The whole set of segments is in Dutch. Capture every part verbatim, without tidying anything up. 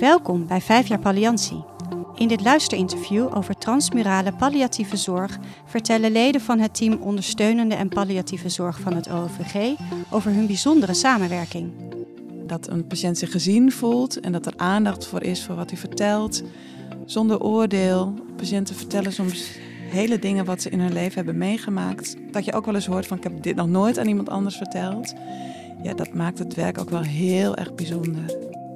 Welkom bij vijf jaar Palliantie. In dit luisterinterview over transmurale palliatieve zorg vertellen leden van het team ondersteunende en palliatieve zorg van het O O V G over hun bijzondere samenwerking. Dat een patiënt zich gezien voelt en dat er aandacht voor is voor wat hij vertelt, zonder oordeel. Patiënten vertellen soms hele dingen wat ze in hun leven hebben meegemaakt. Dat je ook wel eens hoort van ik heb dit nog nooit aan iemand anders verteld. Ja, dat maakt het werk ook wel heel erg bijzonder.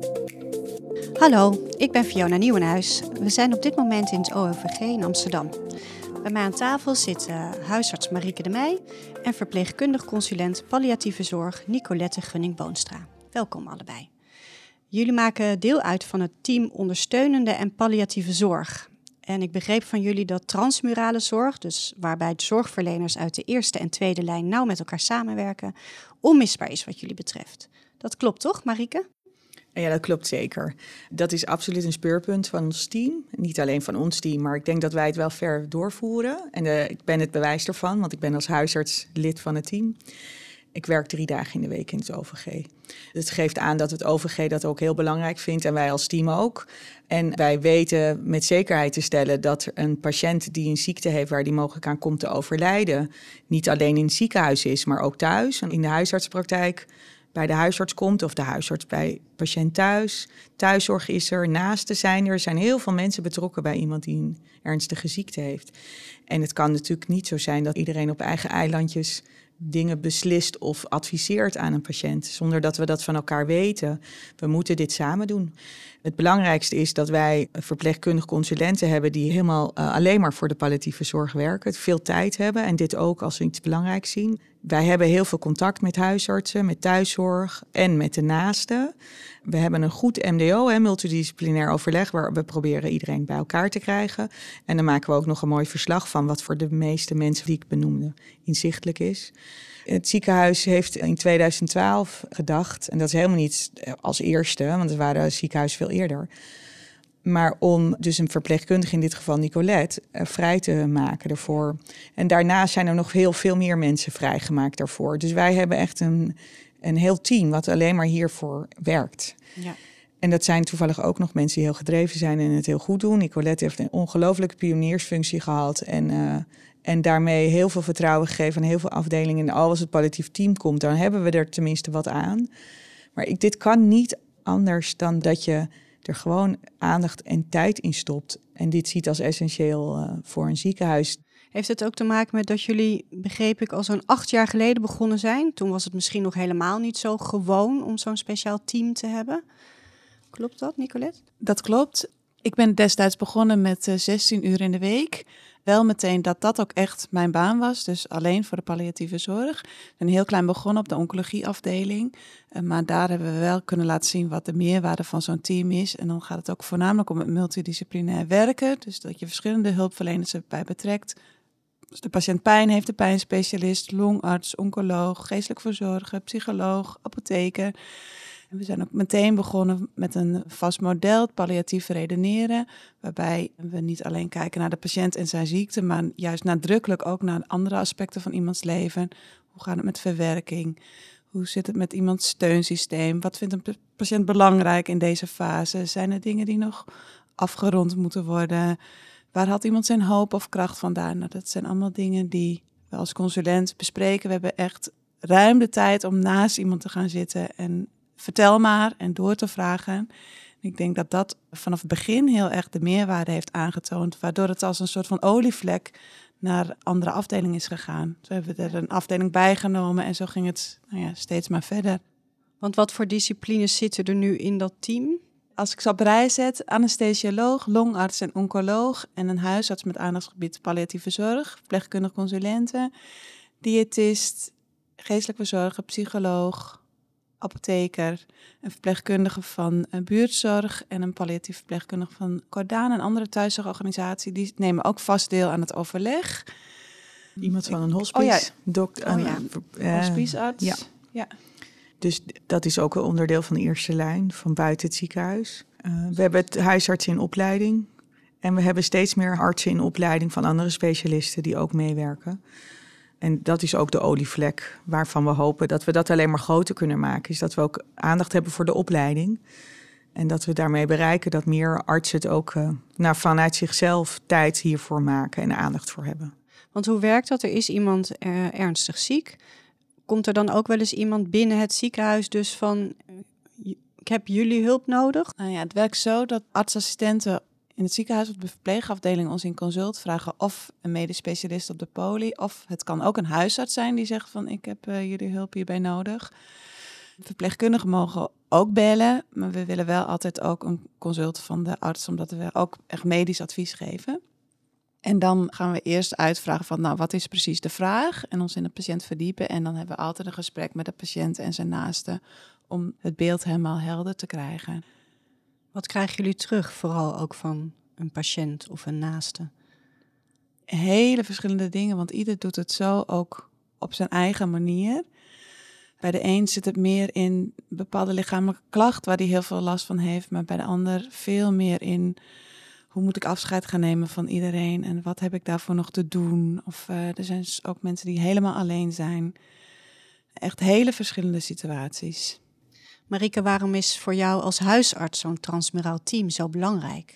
Hallo, ik ben Fiona Nieuwenhuis. We zijn op dit moment in het O O V G in Amsterdam. Bij mij aan tafel zitten huisarts Marieke de Meij en verpleegkundig consulent palliatieve zorg Nicolette Gunning-Boonstra. Welkom allebei. Jullie maken deel uit van het team ondersteunende en palliatieve zorg. En ik begreep van jullie dat transmurale zorg, dus waarbij zorgverleners uit de eerste en tweede lijn nauw met elkaar samenwerken, onmisbaar is wat jullie betreft. Dat klopt toch, Marieke? Ja, dat klopt zeker. Dat is absoluut een speerpunt van ons team. Niet alleen van ons team, maar ik denk dat wij het wel ver doorvoeren. En uh, ik ben het bewijs ervan, want ik ben als huisarts lid van het team. Ik werk drie dagen in de week in het O V G. Het geeft aan dat het O V G dat ook heel belangrijk vindt en wij als team ook. En wij weten met zekerheid te stellen dat een patiënt die een ziekte heeft waar die mogelijk aan komt te overlijden, niet alleen in het ziekenhuis is, maar ook thuis. En in de huisartspraktijk bij de huisarts komt of de huisarts bij patiënt thuis. Thuiszorg is er, naasten zijn er. Er zijn heel veel mensen betrokken bij iemand die een ernstige ziekte heeft. En het kan natuurlijk niet zo zijn dat iedereen op eigen eilandjes dingen beslist of adviseert aan een patiënt, zonder dat we dat van elkaar weten. We moeten dit samen doen. Het belangrijkste is dat wij verpleegkundige consulenten hebben die helemaal uh, alleen maar voor de palliatieve zorg werken, veel tijd hebben en dit ook als iets belangrijks zien. Wij hebben heel veel contact met huisartsen, met thuiszorg en met de naasten. We hebben een goed M D O, hè, multidisciplinair overleg, waar we proberen iedereen bij elkaar te krijgen. En dan maken we ook nog een mooi verslag van wat voor de meeste mensen die ik benoemde inzichtelijk is. Het ziekenhuis heeft in tweeduizend twaalf gedacht, en dat is helemaal niet als eerste, want er waren ziekenhuizen veel eerder, maar om dus een verpleegkundige, in dit geval Nicolette, uh, vrij te maken daarvoor. En daarna zijn er nog heel veel meer mensen vrijgemaakt daarvoor. Dus wij hebben echt een, een heel team wat alleen maar hiervoor werkt. Ja. En dat zijn toevallig ook nog mensen die heel gedreven zijn en het heel goed doen. Nicolette heeft een ongelooflijke pioniersfunctie gehad en, uh, en daarmee heel veel vertrouwen gegeven aan heel veel afdelingen. En als het palliatief team komt, dan hebben we er tenminste wat aan. Maar ik, dit kan niet anders dan dat je er gewoon aandacht en tijd in stopt. En dit ziet als essentieel uh, voor een ziekenhuis. Heeft het ook te maken met dat jullie, begreep ik, al zo'n acht jaar geleden begonnen zijn? Toen was het misschien nog helemaal niet zo gewoon om zo'n speciaal team te hebben. Klopt dat, Nicolette? Dat klopt. Ik ben destijds begonnen met uh, zestien uur in de week. Wel meteen dat dat ook echt mijn baan was, dus alleen voor de palliatieve zorg. Een heel klein begonnen op de oncologieafdeling. Uh, maar daar hebben we wel kunnen laten zien wat de meerwaarde van zo'n team is. En dan gaat het ook voornamelijk om het multidisciplinair werken. Dus dat je verschillende hulpverleners erbij betrekt. Dus de patiënt pijn heeft de pijnspecialist, longarts, oncoloog, geestelijk verzorger, psycholoog, apotheker. En we zijn ook meteen begonnen met een vast model, het palliatief redeneren, waarbij we niet alleen kijken naar de patiënt en zijn ziekte, maar juist nadrukkelijk ook naar andere aspecten van iemands leven. Hoe gaat het met verwerking? Hoe zit het met iemands steunsysteem? Wat vindt een patiënt belangrijk in deze fase? Zijn er dingen die nog afgerond moeten worden? Waar had iemand zijn hoop of kracht vandaan? Nou, dat zijn allemaal dingen die we als consulent bespreken. We hebben echt ruim de tijd om naast iemand te gaan zitten en vertel maar en door te vragen. Ik denk dat dat vanaf het begin heel erg de meerwaarde heeft aangetoond, waardoor het als een soort van olievlek naar andere afdelingen is gegaan. Zo hebben we er een afdeling bijgenomen en zo ging het nou ja, steeds maar verder. Want wat voor disciplines zitten er nu in dat team? Als ik ze op rij zet, anesthesioloog, longarts en oncoloog en een huisarts met aandachtsgebied palliatieve zorg, verpleegkundig consulenten, diëtist, geestelijk verzorger, psycholoog, apotheker, een verpleegkundige van een buurtzorg en een palliatief verpleegkundige van Cordaan, een andere thuiszorgorganisatie. Die nemen ook vast deel aan het overleg. Iemand van een hospice. Oh ja, Dokter, oh, ja. Uh, hospicearts. Ja. ja. Dus dat is ook een onderdeel van de eerste lijn, van buiten het ziekenhuis. Uh, we hebben het huisartsen in opleiding. En we hebben steeds meer artsen in opleiding van andere specialisten die ook meewerken. En dat is ook de olievlek waarvan we hopen dat we dat alleen maar groter kunnen maken. Is dat we ook aandacht hebben voor de opleiding. En dat we daarmee bereiken dat meer artsen het ook uh, nou, vanuit zichzelf tijd hiervoor maken en aandacht voor hebben. Want hoe werkt dat? Er is iemand uh, ernstig ziek. Komt er dan ook wel eens iemand binnen het ziekenhuis dus van, ik heb jullie hulp nodig? Nou ja, het werkt zo dat artsassistenten in het ziekenhuis op de verpleegafdeling ons in consult vragen of een medisch specialist op de poli, of het kan ook een huisarts zijn die zegt van ik heb uh, jullie hulp hierbij nodig. Verpleegkundigen mogen ook bellen, maar we willen wel altijd ook een consult van de arts, omdat we ook echt medisch advies geven. En dan gaan we eerst uitvragen van, nou, wat is precies de vraag? En ons in de patiënt verdiepen. En dan hebben we altijd een gesprek met de patiënt en zijn naasten om het beeld helemaal helder te krijgen. Wat krijgen jullie terug, vooral ook van een patiënt of een naaste? Hele verschillende dingen, want ieder doet het zo ook op zijn eigen manier. Bij de een zit het meer in bepaalde lichamelijke klachten waar hij heel veel last van heeft. Maar bij de ander veel meer in hoe moet ik afscheid gaan nemen van iedereen en wat heb ik daarvoor nog te doen? Of uh, er zijn dus ook mensen die helemaal alleen zijn. Echt hele verschillende situaties. Marieke, waarom is voor jou als huisarts zo'n transmuraal team zo belangrijk?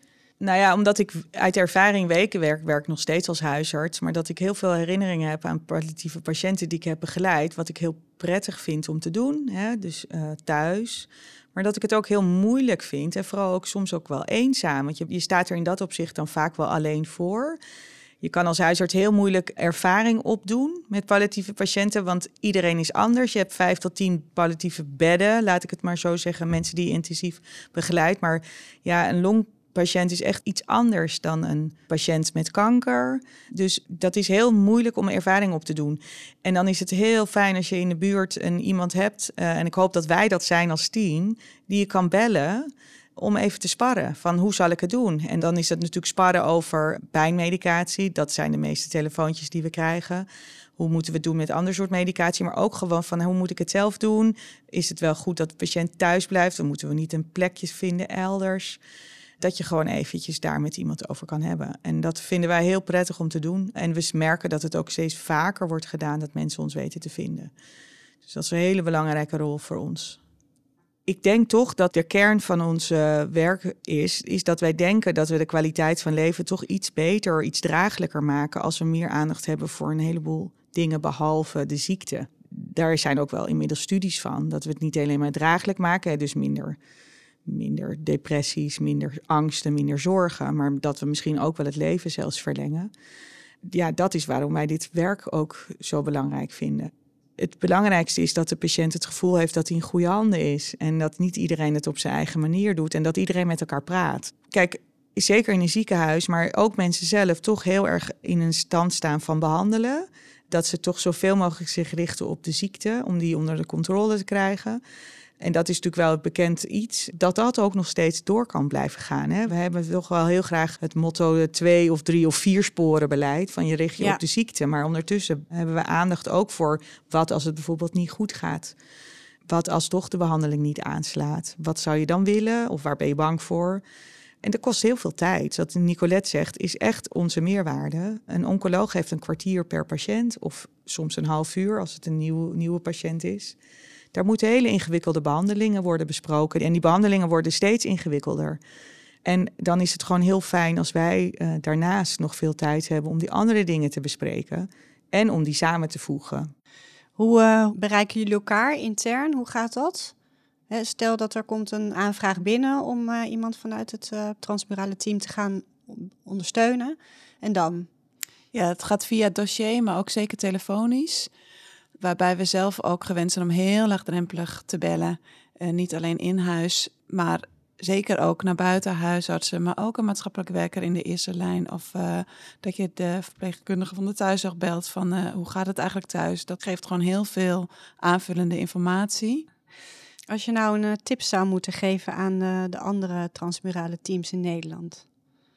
Nou ja, omdat ik uit ervaring weken werk, werk nog steeds als huisarts, maar dat ik heel veel herinneringen heb aan palliatieve patiënten die ik heb begeleid, wat ik heel prettig vind om te doen, hè? Dus uh, thuis. Maar dat ik het ook heel moeilijk vind en vooral ook soms ook wel eenzaam. Want je, je staat er in dat opzicht dan vaak wel alleen voor. Je kan als huisarts heel moeilijk ervaring opdoen met palliatieve patiënten, want iedereen is anders. Je hebt vijf tot tien palliatieve bedden, laat ik het maar zo zeggen, mensen die je intensief begeleidt. Maar ja, een longpatiënt is echt iets anders dan een patiënt met kanker. Dus dat is heel moeilijk om ervaring op te doen. En dan is het heel fijn als je in de buurt een iemand hebt, uh, en ik hoop dat wij dat zijn als team, die je kan bellen om even te sparren van hoe zal ik het doen? En dan is het natuurlijk sparren over pijnmedicatie. Dat zijn de meeste telefoontjes die we krijgen. Hoe moeten we het doen met ander soort medicatie? Maar ook gewoon van hoe moet ik het zelf doen? Is het wel goed dat de patiënt thuis blijft? Dan moeten we niet een plekje vinden elders. Dat je gewoon eventjes daar met iemand over kan hebben. En dat vinden wij heel prettig om te doen. En we merken dat het ook steeds vaker wordt gedaan dat mensen ons weten te vinden. Dus dat is een hele belangrijke rol voor ons. Ik denk toch dat de kern van ons uh, werk is, is dat wij denken dat we de kwaliteit van leven toch iets beter, iets draaglijker maken als we meer aandacht hebben voor een heleboel dingen behalve de ziekte. Daar zijn ook wel inmiddels studies van, dat we het niet alleen maar draaglijk maken, hè, dus minder, minder depressies, minder angsten, minder zorgen, maar dat we misschien ook wel het leven zelfs verlengen. Ja, dat is waarom wij dit werk ook zo belangrijk vinden. Het belangrijkste is dat de patiënt het gevoel heeft dat hij in goede handen is. En dat niet iedereen het op zijn eigen manier doet. En dat iedereen met elkaar praat. Kijk, zeker in een ziekenhuis, maar ook mensen zelf toch heel erg in een stand staan van behandelen. Dat ze toch zoveel mogelijk zich richten op de ziekte, om die onder de controle te krijgen. En dat is natuurlijk wel het bekend iets, dat dat ook nog steeds door kan blijven gaan. Hè? We hebben toch wel heel graag het motto twee of drie of vier sporen beleid, van je richt je ja. op de ziekte. Maar ondertussen hebben we aandacht ook voor wat als het bijvoorbeeld niet goed gaat. Wat als toch de behandeling niet aanslaat. Wat zou je dan willen of waar ben je bang voor? En dat kost heel veel tijd. Wat Nicolette zegt is echt onze meerwaarde. Een oncoloog heeft een kwartier per patiënt of soms een half uur als het een nieuw, nieuwe patiënt is. Daar moeten hele ingewikkelde behandelingen worden besproken. En die behandelingen worden steeds ingewikkelder. En dan is het gewoon heel fijn als wij uh, daarnaast nog veel tijd hebben om die andere dingen te bespreken. En om die samen te voegen. Hoe uh, bereiken jullie elkaar intern? Hoe gaat dat? He, stel dat er komt een aanvraag binnen om uh, iemand vanuit het uh, transmurale team te gaan ondersteunen. En dan? Ja, het gaat via het dossier, maar ook zeker telefonisch. Waarbij we zelf ook gewend zijn om heel laagdrempelig te bellen. Uh, niet alleen in huis, maar zeker ook naar buiten huisartsen. Maar ook een maatschappelijk werker in de eerste lijn. Of uh, dat je de verpleegkundige van de thuiszorg belt van uh, hoe gaat het eigenlijk thuis? Dat geeft gewoon heel veel aanvullende informatie. Als je nou een uh, tip zou moeten geven aan uh, de andere transmurale teams in Nederland.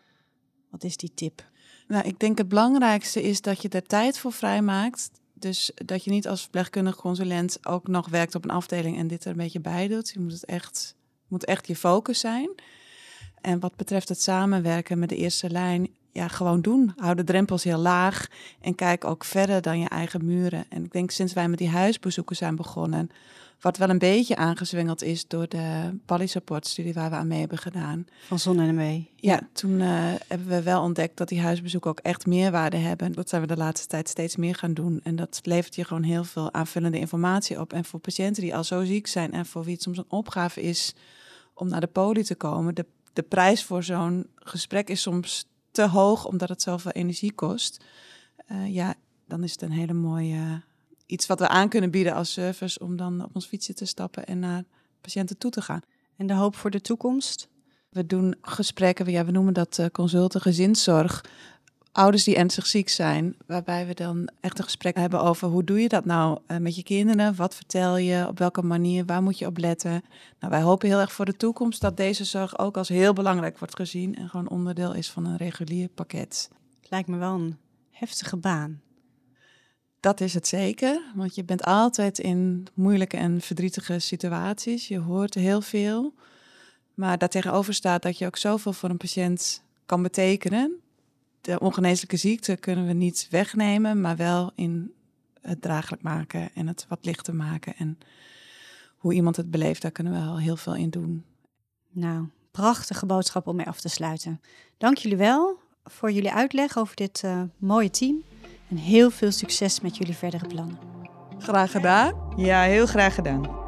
Wat is die tip? Nou, ik denk het belangrijkste is dat je er tijd voor vrijmaakt. Dus dat je niet als verpleegkundig consulent ook nog werkt op een afdeling en dit er een beetje bij doet. Je moet het echt, moet echt je focus zijn. En wat betreft het samenwerken met de eerste lijn, ja, gewoon doen. Hou de drempels heel laag en kijk ook verder dan je eigen muren. En ik denk sinds wij met die huisbezoeken zijn begonnen, Wat wel een beetje aangezwengeld is door de Pallisupport-studie waar we aan mee hebben gedaan. Van Zon en Mee. Ja, toen uh, hebben we wel ontdekt dat die huisbezoeken ook echt meerwaarde hebben. Dat zijn we de laatste tijd steeds meer gaan doen. En dat levert je gewoon heel veel aanvullende informatie op. En voor patiënten die al zo ziek zijn en voor wie het soms een opgave is om naar de poli te komen. De, de prijs voor zo'n gesprek is soms te hoog omdat het zoveel energie kost. Uh, ja, dan is het een hele mooie iets wat we aan kunnen bieden als service om dan op ons fietsje te stappen en naar patiënten toe te gaan. En de hoop voor de toekomst? We doen gesprekken, ja, we noemen dat uh, consulten gezinszorg. Ouders die ernstig ziek zijn, waarbij we dan echt een gesprek hebben over hoe doe je dat nou uh, met je kinderen? Wat vertel je? Op welke manier? Waar moet je op letten? Nou, wij hopen heel erg voor de toekomst dat deze zorg ook als heel belangrijk wordt gezien en gewoon onderdeel is van een regulier pakket. Het lijkt me wel een heftige baan. Dat is het zeker, want je bent altijd in moeilijke en verdrietige situaties. Je hoort heel veel, maar daartegenover staat dat je ook zoveel voor een patiënt kan betekenen. De ongeneeslijke ziekte kunnen we niet wegnemen, maar wel in het draaglijk maken en het wat lichter maken. En hoe iemand het beleeft, daar kunnen we wel heel veel in doen. Nou, prachtige boodschap om mee af te sluiten. Dank jullie wel voor jullie uitleg over dit uh, mooie team. En heel veel succes met jullie verdere plannen. Graag gedaan. Ja, heel graag gedaan.